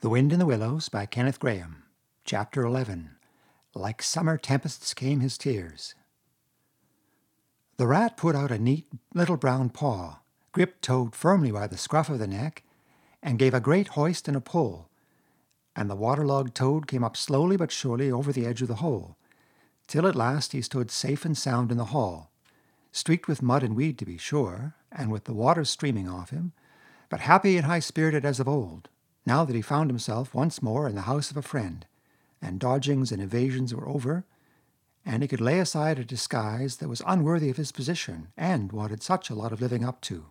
The Wind in the Willows by Kenneth Grahame. Chapter 11. Like summer tempests came his tears. The rat put out a neat little brown paw, gripped Toad firmly by the scruff of the neck, and gave a great hoist and a pull, and the waterlogged Toad came up slowly but surely over the edge of the hole, till at last he stood safe and sound in the hall, streaked with mud and weed to be sure, and with the water streaming off him, but happy and high-spirited as of old, now that he found himself once more in the house of a friend, and dodgings and evasions were over, and he could lay aside a disguise that was unworthy of his position and wanted such a lot of living up to.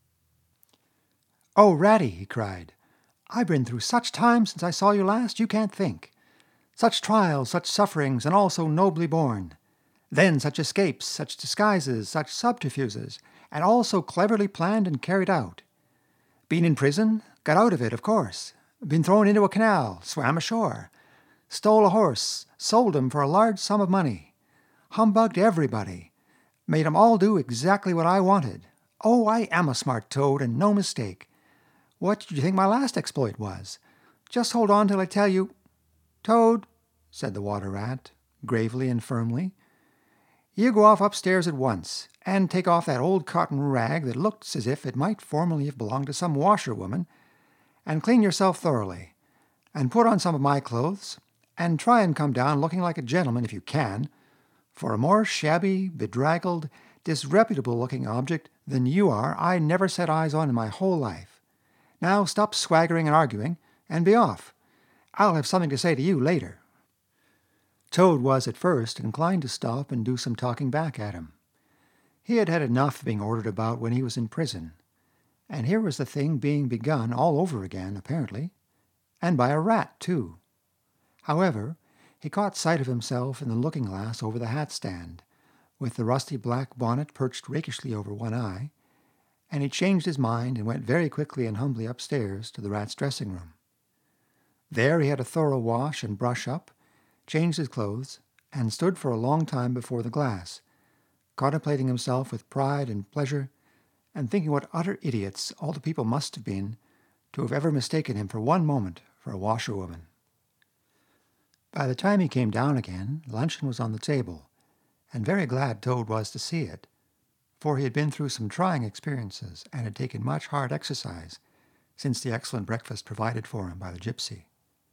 "Oh, Ratty," he cried, "I've been through such times since I saw you last, you can't think. Such trials, such sufferings, and all so nobly borne. Then such escapes, such disguises, such subterfuges, and all so cleverly planned and carried out. Been in prison, got out of it, of course. Been thrown into a canal, swam ashore. Stole a horse, sold him for a large sum of money. Humbugged everybody. Made 'em all do exactly what I wanted. Oh, I am a smart Toad, and no mistake. What did you think my last exploit was? Just hold on till I tell you—" "Toad," said the water rat, gravely and firmly, "you go off upstairs at once, and take off that old cotton rag that looks as if it might formerly have belonged to some washerwoman, and clean yourself thoroughly, and put on some of my clothes, and try and come down looking like a gentleman if you can, for a more shabby, bedraggled, disreputable-looking object than you are I never set eyes on in my whole life. Now stop swaggering and arguing, and be off. I'll have something to say to you later." Toad was at first inclined to stop and do some talking back at him. He had had enough of being ordered about when he was in prison, and here was the thing being begun all over again, apparently, and by a rat, too. However, he caught sight of himself in the looking-glass over the hat-stand, with the rusty black bonnet perched rakishly over one eye, and he changed his mind and went very quickly and humbly upstairs to the rat's dressing-room. There he had a thorough wash and brush-up, changed his clothes, and stood for a long time before the glass, contemplating himself with pride and pleasure, and thinking what utter idiots all the people must have been to have ever mistaken him for one moment for a washerwoman. By the time he came down again, luncheon was on the table, and very glad Toad was to see it, for he had been through some trying experiences and had taken much hard exercise since the excellent breakfast provided for him by the gypsy.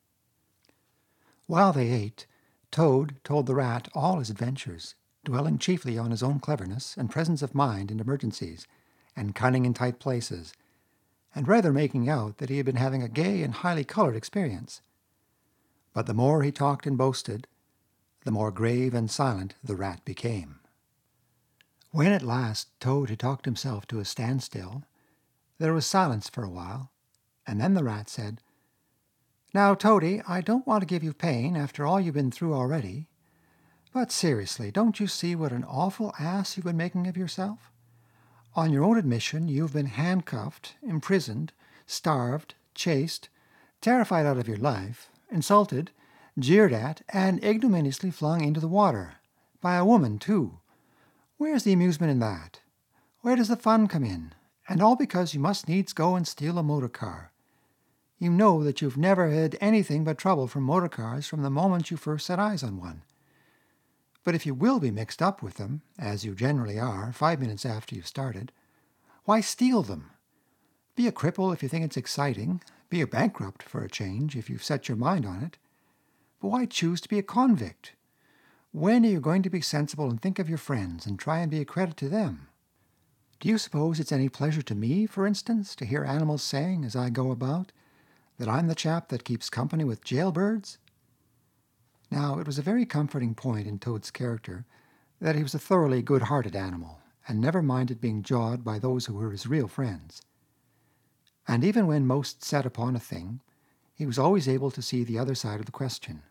While they ate, Toad told the rat all his adventures, dwelling chiefly on his own cleverness and presence of mind in emergencies, and cunning in tight places, and rather making out that he had been having a gay and highly colored experience. But the more he talked and boasted, the more grave and silent the rat became. When at last Toad had talked himself to a standstill, there was silence for a while, and then the rat said, "Now, Toady, I don't want to give you pain after all you've been through already, but seriously, don't you see what an awful ass you've been making of yourself? On your own admission, you've been handcuffed, imprisoned, starved, chased, terrified out of your life, insulted, jeered at, and ignominiously flung into the water. By a woman, too. Where's the amusement in that? Where does the fun come in? And all because you must needs go and steal a motor car. You know that you've never had anything but trouble from motor cars from the moment you first set eyes on one. But if you will be mixed up with them, as you generally are 5 minutes after you've started, why steal them? Be a cripple if you think it's exciting, be a bankrupt for a change if you've set your mind on it. But why choose to be a convict? When are you going to be sensible and think of your friends and try and be a credit to them? Do you suppose it's any pleasure to me, for instance, to hear animals saying, as I go about, that I'm the chap that keeps company with jailbirds?" Now, it was a very comforting point in Toad's character that he was a thoroughly good-hearted animal, and never minded being jawed by those who were his real friends. And even when most set upon a thing, he was always able to see the other side of the question.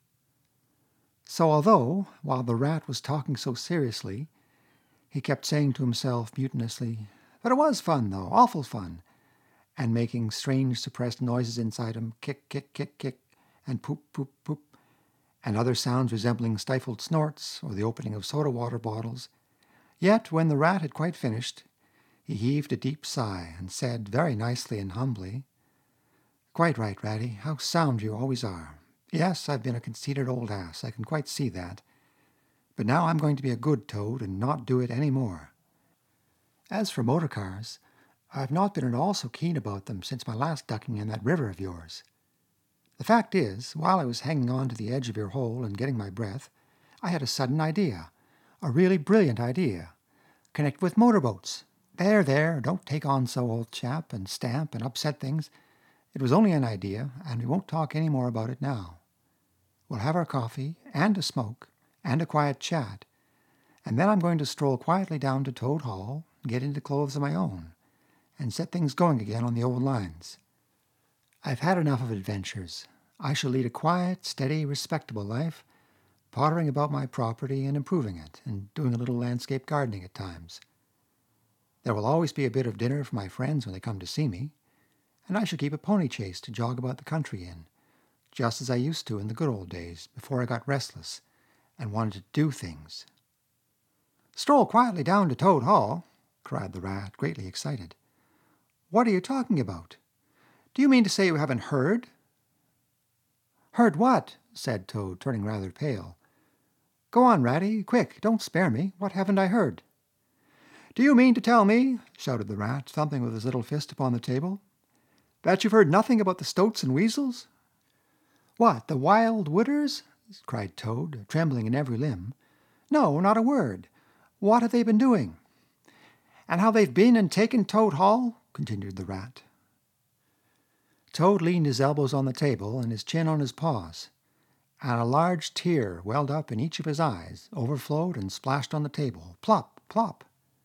So although, while the rat was talking so seriously, he kept saying to himself mutinously, "But it was fun, though, awful fun," and making strange suppressed noises inside him, kick, kick, kick, kick, and poop, poop, poop, and other sounds resembling stifled snorts or the opening of soda-water bottles, yet when the rat had quite finished, he heaved a deep sigh and said very nicely and humbly, Quite right, Ratty. How sound you always are. Yes, I've been a conceited old ass. I can quite see that. But now I'm going to be a good Toad and not do it any more. As for motor cars, I've not been at all so keen about them since my last ducking in that river of yours. The fact is, while I was hanging on to the edge of your hole and getting my breath, I had a sudden idea, a really brilliant idea. Connect with motorboats. There, don't take on so, old chap, and stamp and upset things. It was only an idea, and we won't talk any more about it now. We'll have our coffee, and a smoke, and a quiet chat, and then I'm going to stroll quietly down to Toad Hall, get into clothes of my own, and set things going again on the old lines. I've had enough of adventures. I shall lead a quiet, steady, respectable life, pottering about my property and improving it, and doing a little landscape gardening at times. There will always be a bit of dinner for my friends when they come to see me, and I shall keep a pony chaise to jog about the country in, just as I used to in the good old days, before I got restless and wanted to do things. "Stroll quietly down to Toad Hall," cried the Rat, greatly excited. "What are you talking about? Do you mean to say you haven't heard?" "Heard what?" said Toad, turning rather pale. "Go on, Ratty, quick, don't spare me. What haven't I heard?" "Do you mean to tell me," shouted the Rat, thumping with his little fist upon the table, "that you've heard nothing about the Stoats and Weasels?" "What, the Wild Wooders?" cried Toad, trembling in every limb. "No, not a word. What have they been doing?" "And how they've been and taken Toad Hall?" continued the Rat. Toad leaned his elbows on the table and his chin on his paws, and a large tear welled up in each of his eyes, overflowed and splashed on the table. Plop, plop.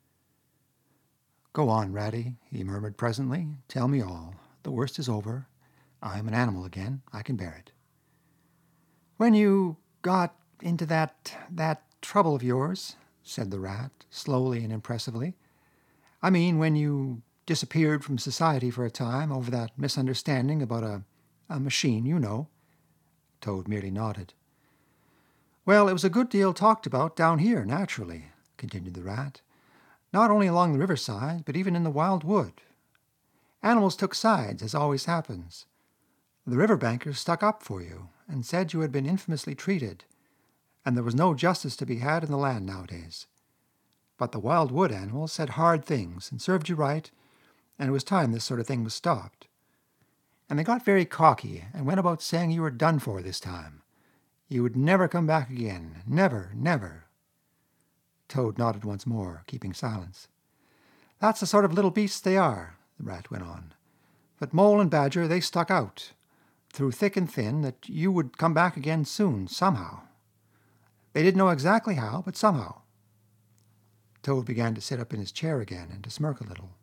"Go on, Ratty," he murmured presently. "Tell me all. The worst is over. I am an animal again. I can bear it." "When you got into that trouble of yours," said the Rat, slowly and impressively. "I mean, when you disappeared from society for a time over that misunderstanding about a machine, you know." Toad merely nodded. "Well, it was a good deal talked about down here, naturally," continued the Rat. "Not only along the riverside, but even in the wild wood. Animals took sides, as always happens. The river bankers stuck up for you, and said you had been infamously treated, and there was no justice to be had in the land nowadays. But the wild wood animals said hard things, and served you right, and it was time this sort of thing was stopped. And they got very cocky, and went about saying you were done for this time. You would never come back again. Never, never." Toad nodded once more, keeping silence. "That's the sort of little beasts they are," the Rat went on. "But Mole and Badger, they stuck out, through thick and thin, that you would come back again soon, somehow. They didn't know exactly how, but somehow." Toad began to sit up in his chair again and to smirk a little.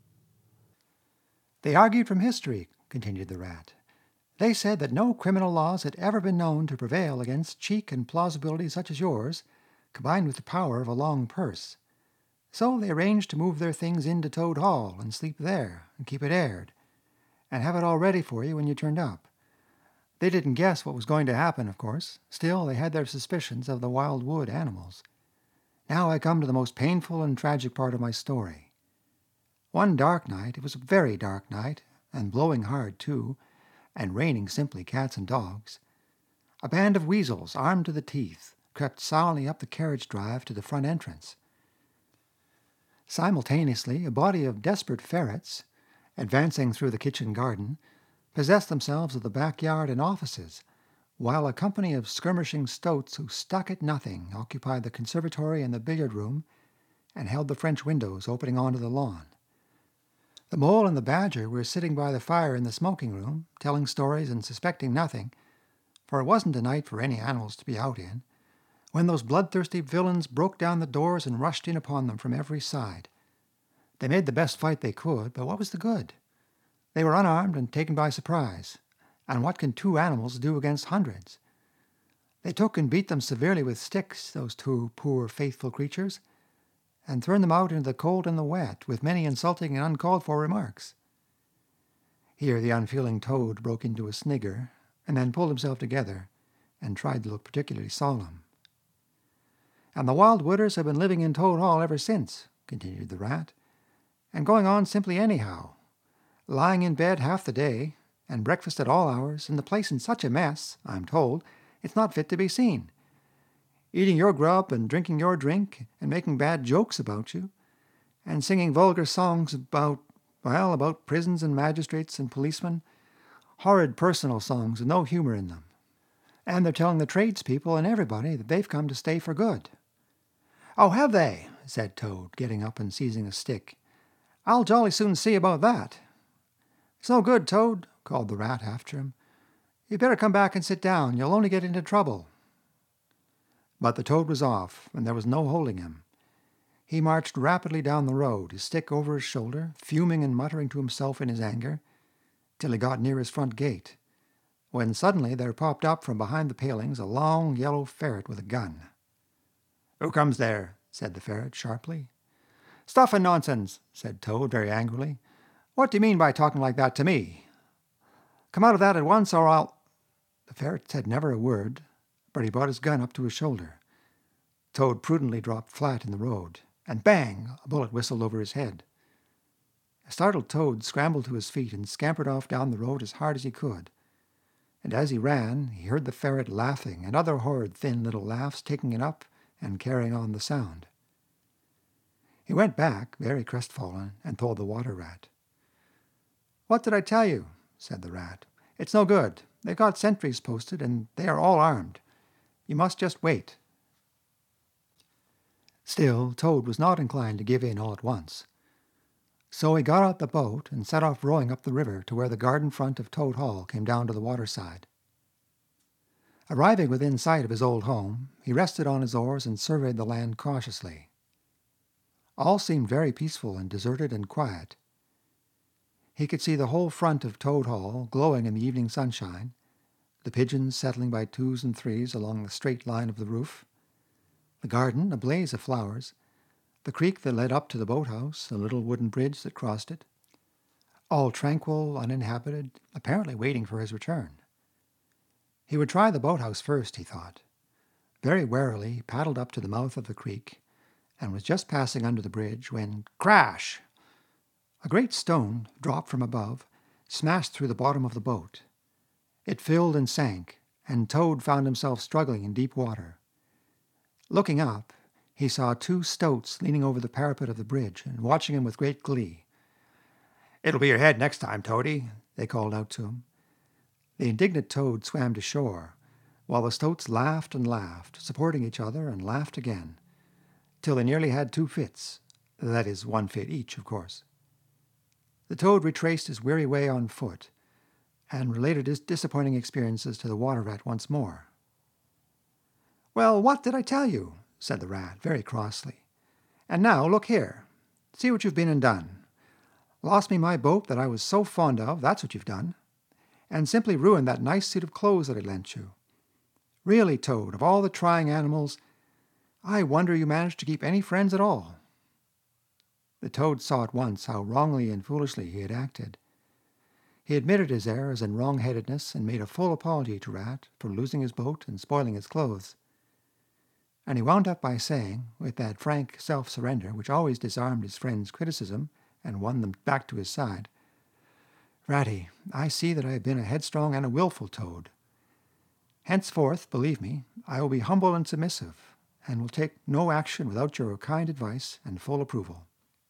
"They argued from history," continued the Rat. "They said that no criminal laws had ever been known to prevail against cheek and plausibility such as yours, combined with the power of a long purse. So they arranged to move their things into Toad Hall and sleep there and keep it aired, and have it all ready for you when you turned up. They didn't guess what was going to happen, of course. Still, they had their suspicions of the wild wood animals. Now I come to the most painful and tragic part of my story. One dark night, it was a very dark night, and blowing hard too, and raining simply cats and dogs, a band of weasels, armed to the teeth, crept silently up the carriage drive to the front entrance. Simultaneously, a body of desperate ferrets, advancing through the kitchen garden, possessed themselves of the backyard and offices, while a company of skirmishing stoats who stuck at nothing occupied the conservatory and the billiard room, and held the French windows opening onto the lawn. The Mole and the Badger were sitting by the fire in the smoking room, telling stories and suspecting nothing, for it wasn't a night for any animals to be out in, when those bloodthirsty villains broke down the doors and rushed in upon them from every side. They made the best fight they could, but what was the good? They were unarmed and taken by surprise, and what can two animals do against hundreds? They took and beat them severely with sticks, those two poor faithful creatures, and turned them out into the cold and the wet, with many insulting and uncalled-for remarks. Here the unfeeling Toad broke into a snigger, and then pulled himself together, and tried to look particularly solemn. "And the wild wooders have been living in Toad Hall ever since," continued the Rat, "and going on simply anyhow, lying in bed half the day, and breakfast at all hours, and the place in such a mess, I'm told, it's not fit to be seen. Eating your grub and drinking your drink and making bad jokes about you, and singing vulgar songs about prisons and magistrates and policemen, horrid personal songs with no humour in them. And they're telling the tradespeople and everybody that they've come to stay for good. Oh, have they? Said Toad, getting up and seizing a stick. I'll jolly soon see about that. It's no good, Toad, called the rat after him. You'd better come back and sit down. You'll only get into trouble. But the toad was off, and there was no holding him. He marched rapidly down the road, his stick over his shoulder, fuming and muttering to himself in his anger, till he got near his front gate, when suddenly there popped up from behind the palings a long yellow ferret with a gun. "Who comes there?" said the ferret sharply. "Stuff and nonsense," said Toad very angrily. "What do you mean by talking like that to me? Come out of that at once, or I'll—" The ferret said never a word, but he brought his gun up to his shoulder. Toad prudently dropped flat in the road, and bang! A bullet whistled over his head. A startled Toad scrambled to his feet and scampered off down the road as hard as he could. And as he ran, he heard the ferret laughing, and other horrid thin little laughs taking it up and carrying on the sound. He went back, very crestfallen, and told the water rat. "What did I tell you?" said the rat. "It's no good. They've got sentries posted, and they are all armed. You must just wait." Still, Toad was not inclined to give in all at once. So he got out the boat and set off rowing up the river to where the garden front of Toad Hall came down to the waterside. Arriving within sight of his old home, he rested on his oars and surveyed the land cautiously. All seemed very peaceful and deserted and quiet. He could see the whole front of Toad Hall glowing in the evening sunshine, the pigeons settling by twos and threes along the straight line of the roof, the garden a blaze of flowers, the creek that led up to the boathouse, the little wooden bridge that crossed it, all tranquil, uninhabited, apparently waiting for his return. He would try the boathouse first, he thought. Very warily he paddled up to the mouth of the creek, and was just passing under the bridge when, crash! A great stone, dropped from above, smashed through the bottom of the boat. It filled and sank, and Toad found himself struggling in deep water. Looking up, he saw two stoats leaning over the parapet of the bridge and watching him with great glee. "It'll be your head next time, Toady," they called out to him. The indignant Toad swam to shore, while the stoats laughed and laughed, supporting each other, and laughed again, till they nearly had two fits, that is, one fit each, of course. The Toad retraced his weary way on foot, and related his disappointing experiences to the water rat once more. "Well, what did I tell you?" said the rat, very crossly. "And now, look here. See what you've been and done. Lost me my boat that I was so fond of, that's what you've done. And simply ruined that nice suit of clothes that I lent you. Really, Toad, of all the trying animals, I wonder you managed to keep any friends at all." The Toad saw at once how wrongly and foolishly he had acted. He admitted his errors and wrong-headedness and made a full apology to Rat for losing his boat and spoiling his clothes. And he wound up by saying, with that frank self-surrender which always disarmed his friend's criticism and won them back to his side, "Ratty, I see that I have been a headstrong and a wilful Toad. Henceforth, believe me, I will be humble and submissive, and will take no action without your kind advice and full approval."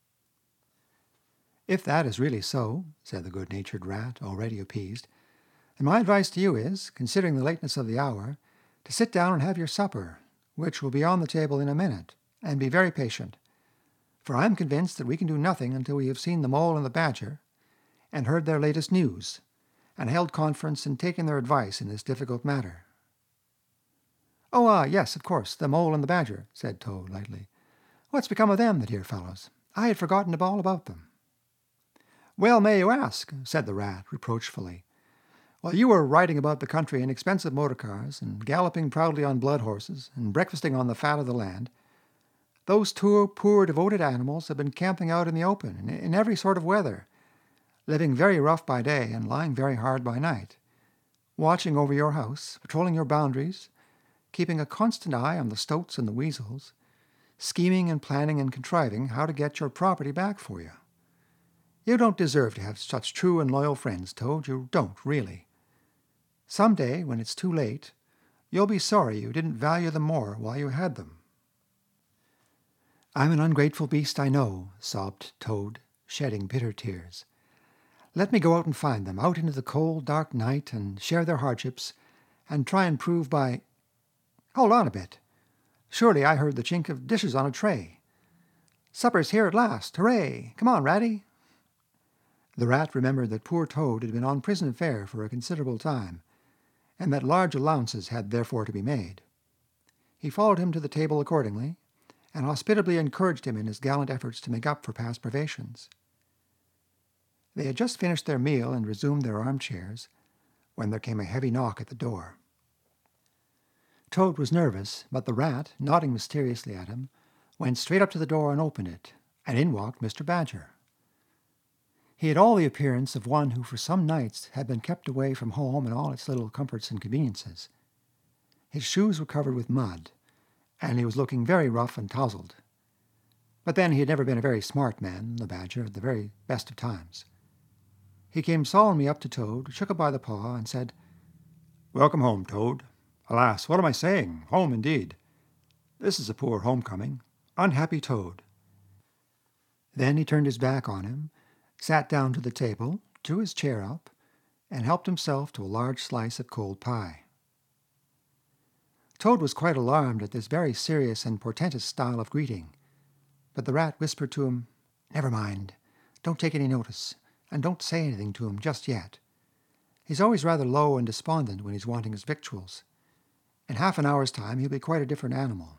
"If that is really so," said the good-natured rat, already appeased, "then my advice to you is, considering the lateness of the hour, to sit down and have your supper, which will be on the table in a minute, and be very patient, for I am convinced that we can do nothing until we have seen the Mole and the Badger, and heard their latest news, and held conference and taken their advice in this difficult matter." "Oh, yes, of course, the Mole and the Badger," said Toad lightly. "What's become of them, the dear fellows? I had forgotten all about them." "Well may you ask," said the rat reproachfully. "While you were riding about the country in expensive motor cars, and galloping proudly on blood horses, and breakfasting on the fat of the land, those two poor devoted animals have been camping out in the open, in every sort of weather, living very rough by day and lying very hard by night, watching over your house, patrolling your boundaries, keeping a constant eye on the stoats and the weasels, scheming and planning and contriving how to get your property back for you. You don't deserve to have such true and loyal friends, Toad. You don't, really. Some day, when it's too late, you'll be sorry you didn't value them more while you had them." "I'm an ungrateful beast, I know," sobbed Toad, shedding bitter tears. "Let me go out and find them, out into the cold, dark night, and share their hardships, and try and prove by— Hold on a bit. Surely I heard the chink of dishes on a tray. Supper's here at last. Hooray! Come on, Ratty." The rat remembered that poor Toad had been on prison fare for a considerable time, and that large allowances had therefore to be made. He followed him to the table accordingly, and hospitably encouraged him in his gallant efforts to make up for past privations. They had just finished their meal and resumed their armchairs, when there came a heavy knock at the door. Toad was nervous, but the rat, nodding mysteriously at him, went straight up to the door and opened it, and in walked Mr. Badger. He had all the appearance of one who for some nights had been kept away from home and all its little comforts and conveniences. His shoes were covered with mud, and he was looking very rough and tousled. But then he had never been a very smart man, the Badger, at the very best of times. He came solemnly up to Toad, shook him by the paw, and said, "Welcome home, Toad. Alas, what am I saying? Home, indeed. This is a poor homecoming. Unhappy Toad." Then he turned his back on him, sat down to the table, drew his chair up, and helped himself to a large slice of cold pie. Toad was quite alarmed at this very serious and portentous style of greeting, but the rat whispered to him, "Never mind, don't take any notice, and don't say anything to him just yet. He's always rather low and despondent when he's wanting his victuals. In half an hour's time he'll be quite a different animal."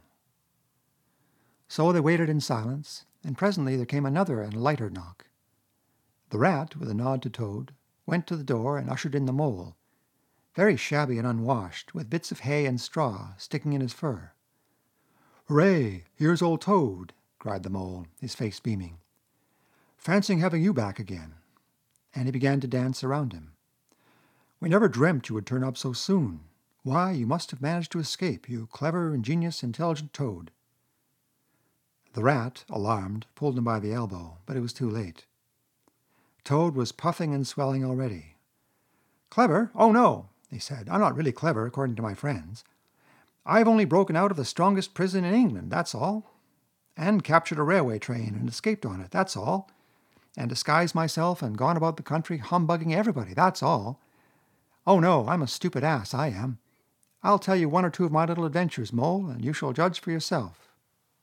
So they waited in silence, and presently there came another and lighter knock. The rat, with a nod to Toad, went to the door and ushered in the mole, very shabby and unwashed, with bits of hay and straw sticking in his fur. "Hooray! Here's old Toad!" cried the mole, his face beaming. "Fancying having you back again." And he began to dance around him. "We never dreamt you would turn up so soon. Why, you must have managed to escape, you clever, ingenious, intelligent Toad." The rat, alarmed, pulled him by the elbow, but it was too late. Toad was puffing and swelling already. "Clever? Oh, no," he said. "I'm not really clever, according to my friends. I've only broken out of the strongest prison in England, that's all. And captured a railway train and escaped on it, that's all. And disguised myself and gone about the country humbugging everybody, that's all. Oh, no, I'm a stupid ass, I am. I'll tell you one or two of my little adventures, Mole, and you shall judge for yourself."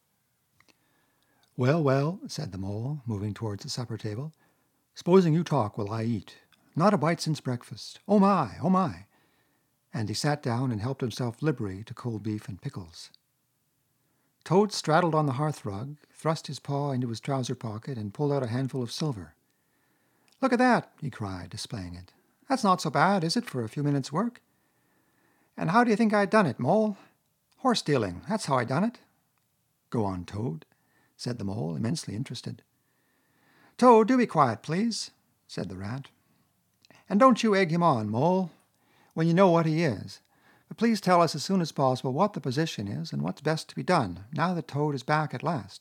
"Well, well," said the Mole, moving towards the supper table. "Supposing you talk while I eat. Not a bite since breakfast. Oh, my, oh, my." And he sat down and helped himself liberally to cold beef and pickles. Toad straddled on the hearth-rug, thrust his paw into his trouser pocket, and pulled out a handful of silver. "Look at that," he cried, displaying it. "That's not so bad, is it, for a few minutes' work? And how do you think I done it, Mole? Horse dealing, that's how I done it." "Go on, Toad," said the Mole, immensely interested. "Toad, do be quiet, please," said the rat. "And don't you egg him on, Mole, when you know what he is. But please tell us as soon as possible what the position is and what's best to be done, now that Toad is back at last."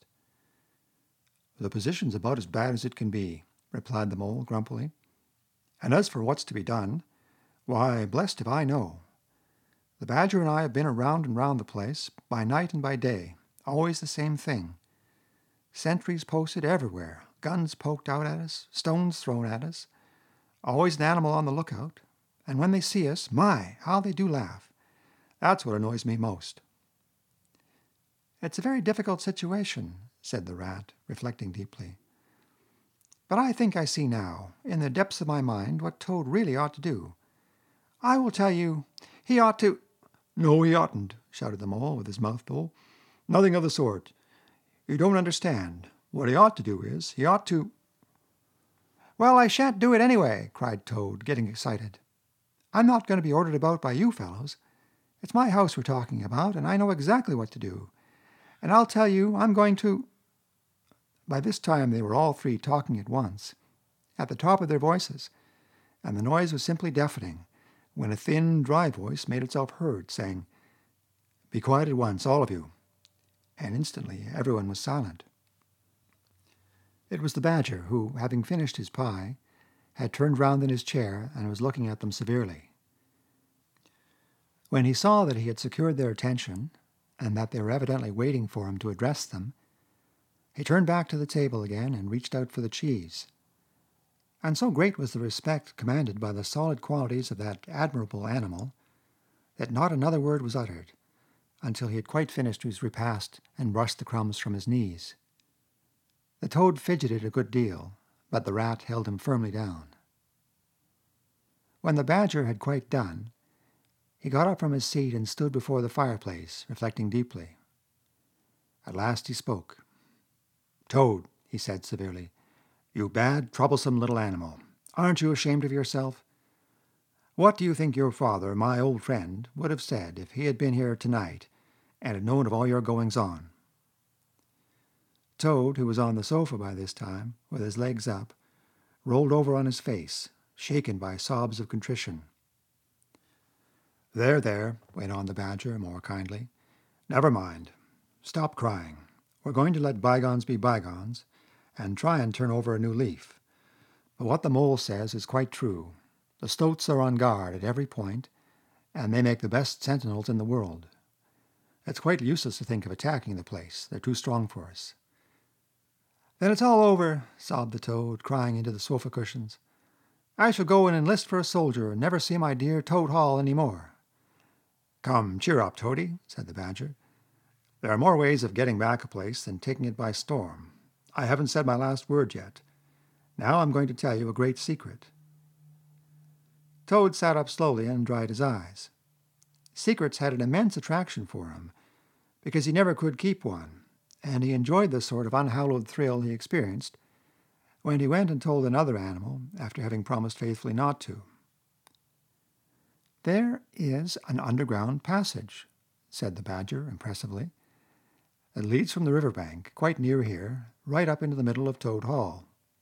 "The position's about as bad as it can be," replied the Mole grumpily. "And as for what's to be done, why, blessed if I know. The Badger and I have been around and round the place, by night and by day, always the same thing. Sentries posted everywhere, guns poked out at us, stones thrown at us, always an animal on the lookout, and when they see us, my, how they do laugh. That's what annoys me most." "It's a very difficult situation," said the rat, reflecting deeply. "But I think I see now, in the depths of my mind, what Toad really ought to do. I will tell you, he ought to—" "No, he oughtn't," shouted the Mole with his mouth full. "Nothing of the sort. You don't understand. What he ought to do is, he ought to—" "Well, I shan't do it anyway," cried Toad, getting excited. "I'm not going to be ordered about by you fellows. It's my house we're talking about, and I know exactly what to do. And I'll tell you, I'm going to—" By this time they were all three talking at once, at the top of their voices, and the noise was simply deafening, when a thin, dry voice made itself heard, saying, "Be quiet at once, all of you." And instantly everyone was silent. It was the Badger who, having finished his pie, had turned round in his chair and was looking at them severely. When he saw that he had secured their attention, and that they were evidently waiting for him to address them, he turned back to the table again and reached out for the cheese. And so great was the respect commanded by the solid qualities of that admirable animal that not another word was uttered until he had quite finished his repast and brushed the crumbs from his knees. The toad fidgeted a good deal, but the rat held him firmly down. When the Badger had quite done, he got up from his seat and stood before the fireplace, reflecting deeply. At last he spoke. "Toad," he said severely, "you bad, troublesome little animal, aren't you ashamed of yourself? What do you think your father, my old friend, would have said if he had been here tonight and had known of all your goings-on?" Toad, who was on the sofa by this time, with his legs up, rolled over on his face, shaken by sobs of contrition. "There, there," went on the Badger more kindly. "Never mind. Stop crying. We're going to let bygones be bygones, and try and turn over a new leaf. But what the Mole says is quite true. The stoats are on guard at every point, and they make the best sentinels in the world. It's quite useless to think of attacking the place. They're too strong for us." "Then it's all over," sobbed the Toad, crying into the sofa cushions. "I shall go and enlist for a soldier and never see my dear Toad Hall any more." "Come, cheer up, Toady," said the Badger. "There are more ways of getting back a place than taking it by storm. I haven't said my last word yet. Now I'm going to tell you a great secret." Toad sat up slowly and dried his eyes. Secrets had an immense attraction for him, because he never could keep one, and he enjoyed the sort of unhallowed thrill he experienced when he went and told another animal after having promised faithfully not to. "There is an underground passage," said the Badger impressively, "that leads from the river bank, quite near here, right up into the middle of Toad Hall."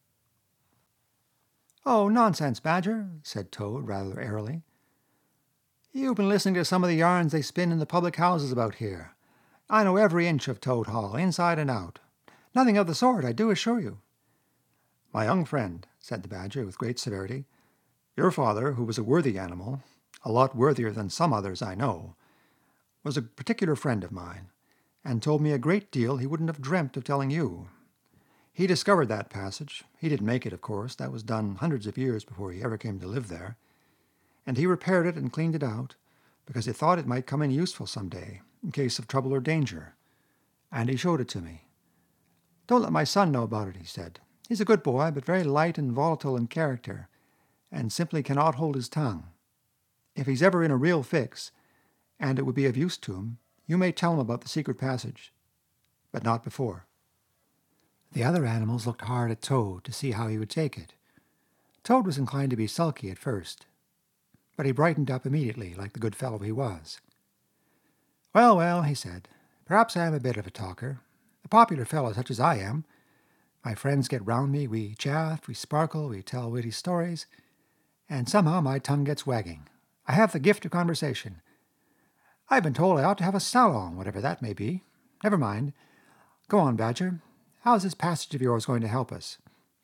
"Oh, nonsense, Badger," said Toad rather airily. "You've been listening to some of the yarns they spin in the public houses about here. I know every inch of Toad Hall, inside and out. Nothing of the sort, I do assure you." "My young friend," said the Badger with great severity, "your father, who was a worthy animal, a lot worthier than some others I know, was a particular friend of mine, and told me a great deal he wouldn't have dreamt of telling you. He discovered that passage. He didn't make it, of course. That was done hundreds of years before he ever came to live there. And he repaired it and cleaned it out, because he thought it might come in useful some day, in case of trouble or danger. And he showed it to me. 'Don't let my son know about it,' he said. 'He's a good boy, but very light and volatile in character, and simply cannot hold his tongue. If he's ever in a real fix, and it would be of use to him, you may tell him about the secret passage, but not before.'" The other animals looked hard at Toad to see how he would take it. Toad was inclined to be sulky at first, but he brightened up immediately, like the good fellow he was. "Well, well," he said, "perhaps I am a bit of a talker. A popular fellow such as I am. My friends get round me, we chaff, we sparkle, we tell witty stories, and somehow my tongue gets wagging. I have the gift of conversation. I've been told I ought to have a salon, whatever that may be. Never mind. Go on, Badger. How's this passage of yours going to help us?"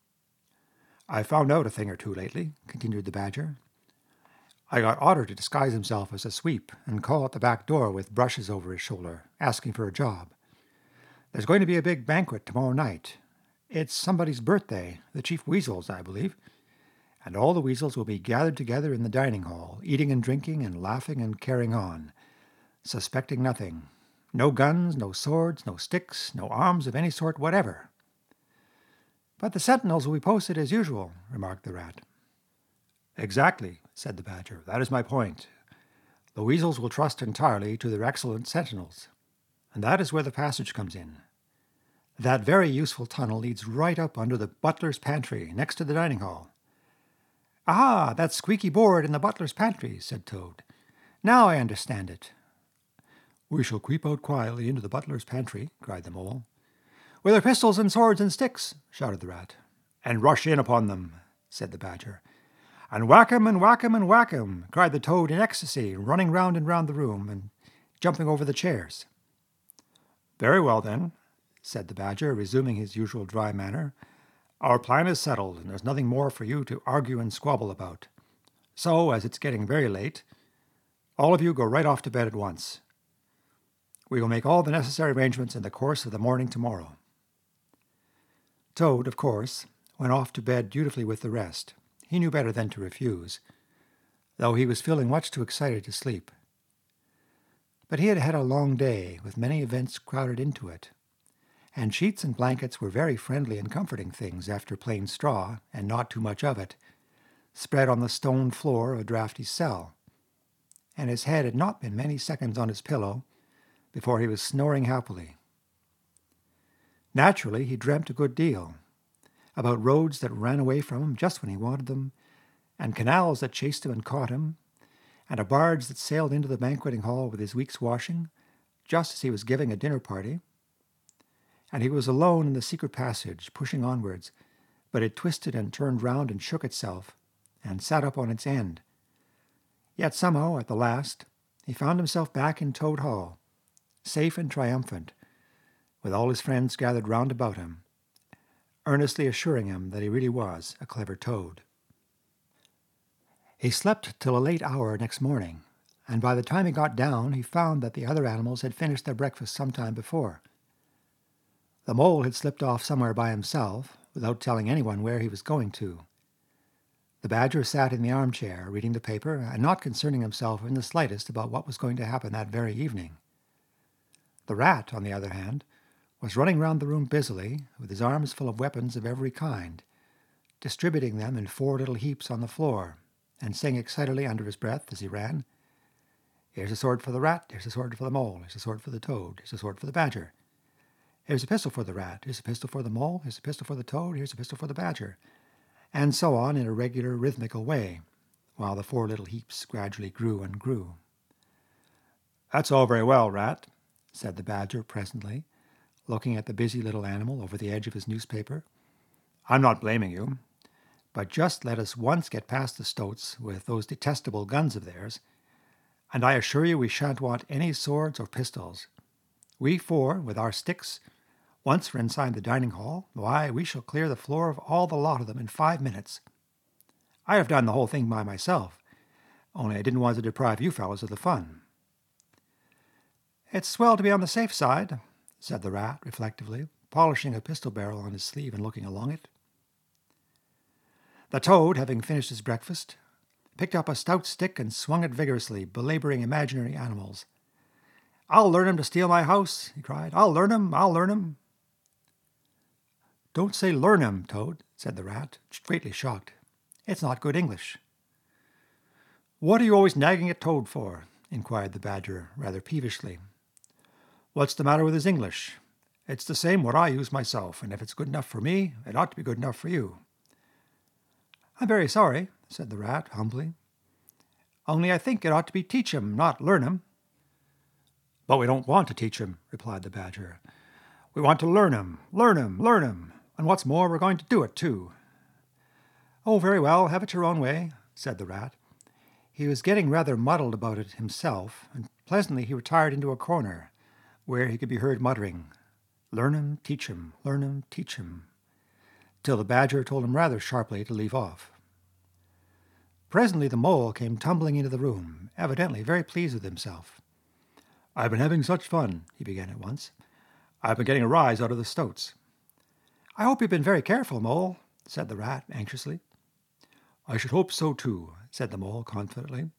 "I've found out a thing or two lately," continued the Badger. "I got Otter to disguise himself as a sweep and call at the back door with brushes over his shoulder, asking for a job. There's going to be a big banquet tomorrow night. It's somebody's birthday, the Chief Weasel's, I believe, and all the weasels will be gathered together in the dining hall, eating and drinking and laughing and carrying on, suspecting nothing. No guns, no swords, no sticks, no arms of any sort whatever." "But the sentinels will be posted as usual," remarked the Rat. "Exactly," said the Badger. "That is my point. The weasels will trust entirely to their excellent sentinels, and that is where the passage comes in. That very useful tunnel leads right up under the butler's pantry, next to the dining hall." "Aha, that squeaky board in the butler's pantry," said Toad. "Now I understand it." "We shall creep out quietly into the butler's pantry," cried the Mole. "With our pistols and swords and sticks," shouted the Rat. "And rush in upon them," said the Badger. "And whack 'em and whack 'em and whack 'em," cried the Toad in ecstasy, running round and round the room and jumping over the chairs. "Very well, then," said the Badger, resuming his usual dry manner. Our plan is settled, and there's nothing more for you to argue and squabble about. So, as it's getting very late, all of you go right off to bed at once. We will make all the necessary arrangements in the course of the morning tomorrow." Toad, of course, went off to bed dutifully with the rest. He knew better than to refuse, though he was feeling much too excited to sleep. But he had had a long day, with many events crowded into it, and sheets and blankets were very friendly and comforting things after plain straw, and not too much of it, spread on the stone floor of a draughty cell, and his head had not been many seconds on his pillow before he was snoring happily. Naturally, he dreamt a good deal, about roads that ran away from him just when he wanted them, and canals that chased him and caught him, and a barge that sailed into the banqueting hall with his week's washing, just as he was giving a dinner party. And he was alone in the secret passage, pushing onwards, but it twisted and turned round and shook itself, and sat up on its end. Yet somehow, at the last, he found himself back in Toad Hall, safe and triumphant, with all his friends gathered round about him, earnestly assuring him that he really was a clever toad. He slept till a late hour next morning, and by the time he got down he found that the other animals had finished their breakfast some time before. The mole had slipped off somewhere by himself, without telling anyone where he was going to. The badger sat in the armchair, reading the paper, and not concerning himself in the slightest about what was going to happen that very evening. The rat, on the other hand, was running round the room busily, with his arms full of weapons of every kind, distributing them in 4 little heaps on the floor, and saying excitedly under his breath as he ran, "Here's a sword for the rat, here's a sword for the mole, here's a sword for the toad, here's a sword for the badger. Here's a pistol for the rat, here's a pistol for the mole, here's a pistol for the toad, here's a pistol for the badger," and so on in a regular rhythmical way, while the 4 little heaps gradually grew and grew. "That's all very well, Rat," said the badger presently, looking at the busy little animal over the edge of his newspaper. "I'm not blaming you, but just let us once get past the stoats with those detestable guns of theirs, and I assure you we shan't want any swords or pistols. We 4, with our sticks, once we're inside the dining hall, why, we shall clear the floor of all the lot of them in 5 minutes. I have done the whole thing by myself, only I didn't want to deprive you fellows of the fun." "It's swell to be on the safe side," said the rat reflectively, polishing a pistol barrel on his sleeve and looking along it. The toad, having finished his breakfast, picked up a stout stick and swung it vigorously, belaboring imaginary animals. "I'll learn 'em to steal my house," he cried. "I'll learn 'em, I'll learn 'em." "Don't say learn 'em, Toad," said the rat, greatly shocked. "It's not good English." "What are you always nagging at Toad for?" inquired the badger, rather peevishly. "What's the matter with his English? It's the same what I use myself, and if it's good enough for me, it ought to be good enough for you." "I'm very sorry," said the rat humbly. "Only I think it ought to be teach 'em, not learn 'em." "But we don't want to teach 'em," replied the badger. "We want to learn 'em, learn 'em, learn 'em, and what's more, we're going to do it too." "Oh, very well, have it your own way," said the rat. He was getting rather muddled about it himself, and presently he retired into a corner, where he could be heard muttering, "Learn 'em, teach 'em, learn 'em, teach 'em," till the badger told him rather sharply to leave off. Presently the mole came tumbling into the room, evidently very pleased with himself. "I've been having such fun," he began at once. "I've been getting a rise out of the stoats." "I hope you've been very careful, Mole," said the rat anxiously. "I should hope so too," said the mole confidently.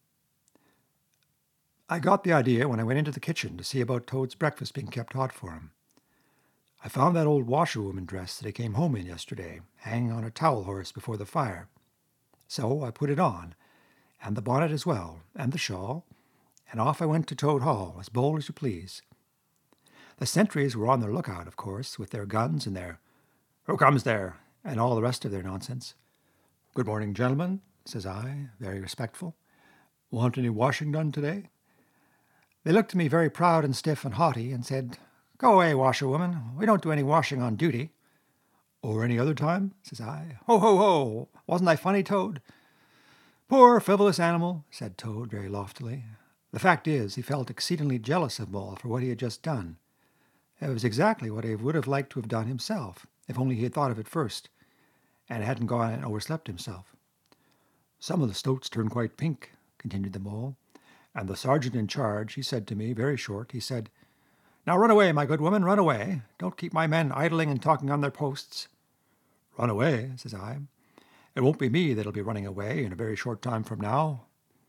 "I got the idea when I went into the kitchen to see about Toad's breakfast being kept hot for him. I found that old washerwoman dress that he came home in yesterday, hanging on a towel horse before the fire. So I put it on, and the bonnet as well, and the shawl, and off I went to Toad Hall, as bold as you please. The sentries were on their lookout, of course, with their guns and their 'Who comes there?' and all the rest of their nonsense. 'Good morning, gentlemen,' says I, very respectful. 'Want any washing done today?' They looked at me very proud and stiff and haughty, and said, 'Go away, washerwoman, we don't do any washing on duty.' 'Or any other time?' says I. 'Ho, ho, ho! Wasn't I funny, Toad?' 'Poor frivolous animal,' said Toad very loftily. The fact is, he felt exceedingly jealous of Mole for what he had just done. It was exactly what he would have liked to have done himself, if only he had thought of it first. and hadn't gone and overslept himself. "Some of the stoats turn quite pink," continued the mole, "and the sergeant in charge, he said to me, very short, he said, 'Now run away, my good woman, run away. Don't keep my men idling and talking on their posts.' 'Run away,' says I. 'It won't be me that'll be running away in a very short time from now.'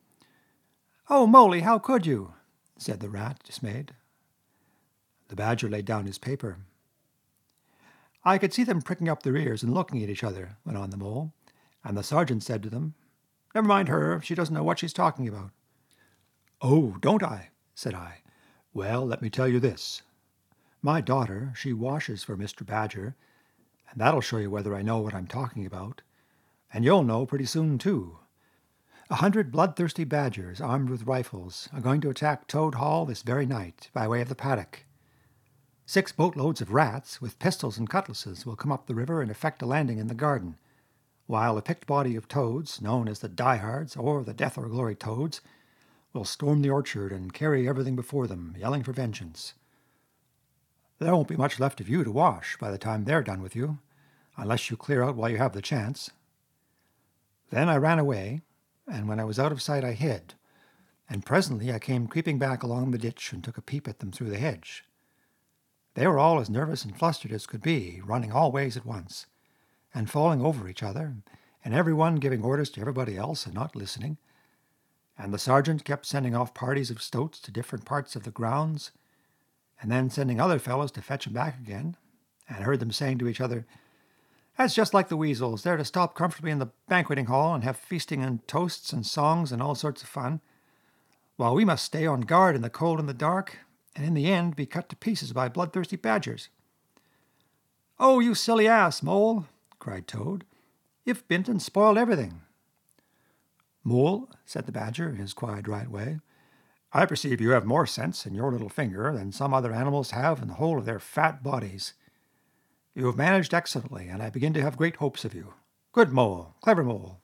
'Oh, Moly, how could you?' said the rat, dismayed. The badger laid down his paper. 'I could see them pricking up their ears and looking at each other,' went on the mole, 'and the sergeant said to them, "Never mind her, she doesn't know what she's talking about." 'Oh, don't I?' said I. 'Well, let me tell you this. My daughter, she washes for Mr. Badger, and that'll show you whether I know what I'm talking about. And you'll know pretty soon, too. 100 bloodthirsty badgers, armed with rifles, are going to attack Toad Hall this very night, by way of the paddock. 6 boatloads of rats, with pistols and cutlasses, will come up the river and effect a landing in the garden, while a picked body of toads, known as the diehards, or the Death or Glory toads, will storm the orchard and carry everything before them, yelling for vengeance. There won't be much left of you to wash by the time they're done with you, unless you clear out while you have the chance.' Then I ran away, and when I was out of sight I hid, and presently I came creeping back along the ditch and took a peep at them through the hedge. They were all as nervous and flustered as could be, running all ways at once, and falling over each other, and every one giving orders to everybody else and not listening. And the sergeant kept sending off parties of stoats to different parts of the grounds, and then sending other fellows to fetch 'em back again, and I heard them saying to each other, 'That's just like the weasels. They're to stop comfortably in the banqueting hall and have feasting and toasts and songs and all sorts of fun, while we must stay on guard in the cold and the dark, and in the end be cut to pieces by bloodthirsty badgers.' 'Oh, you silly ass, Mole!' cried Toad. 'You've been and spoiled everything.' 'Mole,' said the badger in his quiet, right way, 'I perceive you have more sense in your little finger than some other animals have in the whole of their fat bodies. You have managed excellently, and I begin to have great hopes of you. Good Mole, clever Mole.'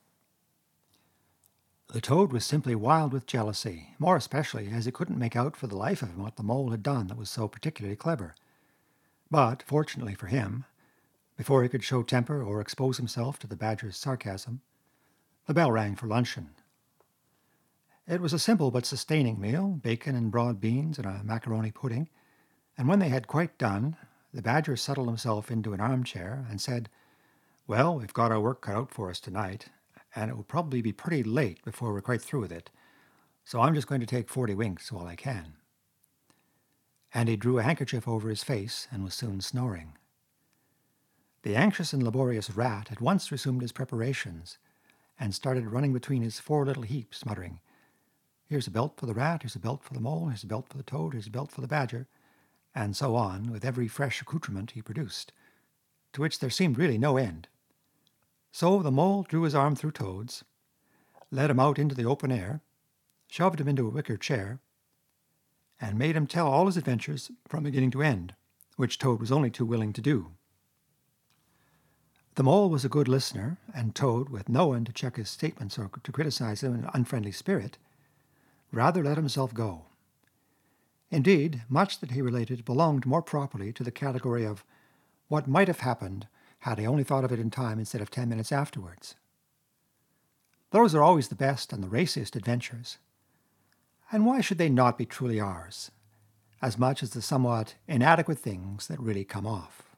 The Toad was simply wild with jealousy, more especially as he couldn't make out for the life of him what the Mole had done that was so particularly clever. But, fortunately for him, before he could show temper or expose himself to the badger's sarcasm, the bell rang for luncheon. It was a simple but sustaining meal, bacon and broad beans and a macaroni pudding, and when they had quite done, the badger settled himself into an armchair and said, 'Well, we've got our work cut out for us tonight, and it will probably be pretty late before we're quite through with it, so I'm just going to take 40 winks while I can.' And he drew a handkerchief over his face and was soon snoring. The anxious and laborious rat at once resumed his preparations, and started running between his 4 little heaps, muttering, 'Here's a belt for the rat, here's a belt for the mole, here's a belt for the toad, here's a belt for the badger,' and so on, with every fresh accoutrement he produced, to which there seemed really no end. So the mole drew his arm through Toad's, led him out into the open air, shoved him into a wicker chair, and made him tell all his adventures from beginning to end, which Toad was only too willing to do. The mole was a good listener, and Toad, with no one to check his statements or to criticize him in an unfriendly spirit, rather let himself go. Indeed, much that he related belonged more properly to the category of what might have happened had he only thought of it in time instead of 10 minutes afterwards. Those are always the best and the raciest adventures. And why should they not be truly ours, as much as the somewhat inadequate things that really come off?